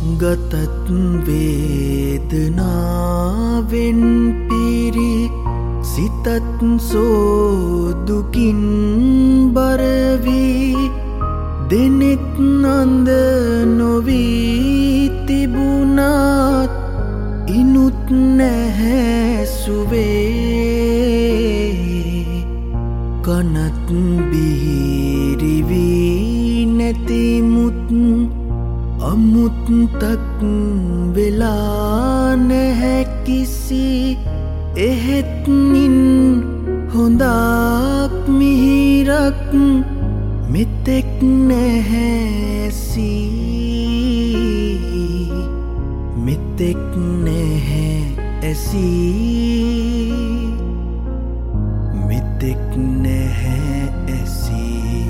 ගතත් වේදනාවෙන් පිරි සිතත් සෝදුකින් බරවී දෙනෙත් අන්ද නොවී තිබුණත් ඉනුත් නැහැසුවේ කනත් බිහිරිවී නැතිමුත් අමුත්තක් වෙලා නැහැ කිසි එහෙත්නින් හොඳක් මිහිරක් මෙතෙක් නැහැසී මෙතෙක් නැහැ ඇසී මෙතෙක් නැහැ ඇසී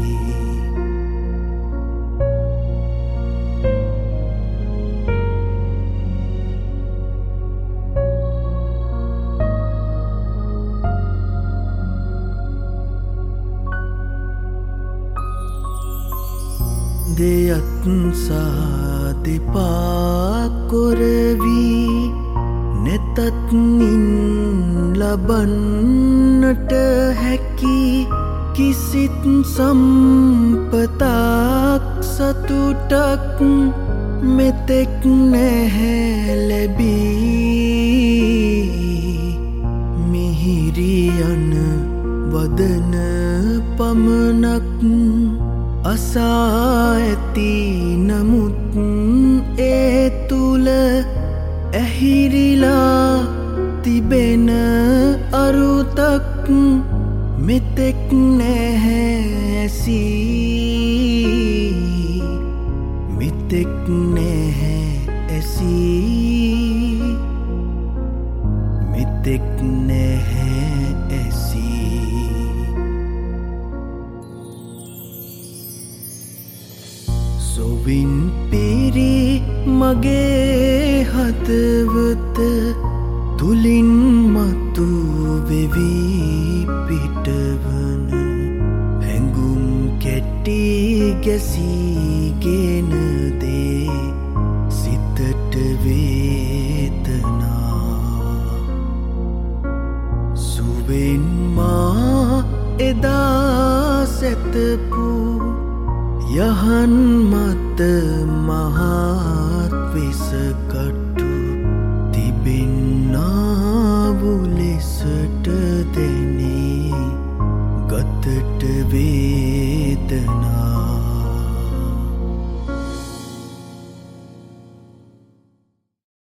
දෙයත් සාදෙපා කොරවී නැතත්නින් ලබන්නට හැකි කිසිත් සම්පතක් සතුටක් මෙතෙක් නැහැ ලැබී මිහිරියන වදන පමණක් අසා ඇති නමුත් ඒ තුල ඇහිරිලා තිබෙන අරුතක් මෙතෙක් නැහැ ඇසී මෙතෙක් නැහැ ඇසී මෙතෙක් නැහැ ඇසී සොවින් පිරි මගේ හදවත තුලින් මතු වෙවී පිටවන හැඟුම් කැටි ගැසීගෙන දේ සිතට වේදනා සුවෙන් මා එදා සැතපු යහන් මත මහත් විසකටු තිබෙන්නාවු ලෙසට දෙනේ ගතට වේදනා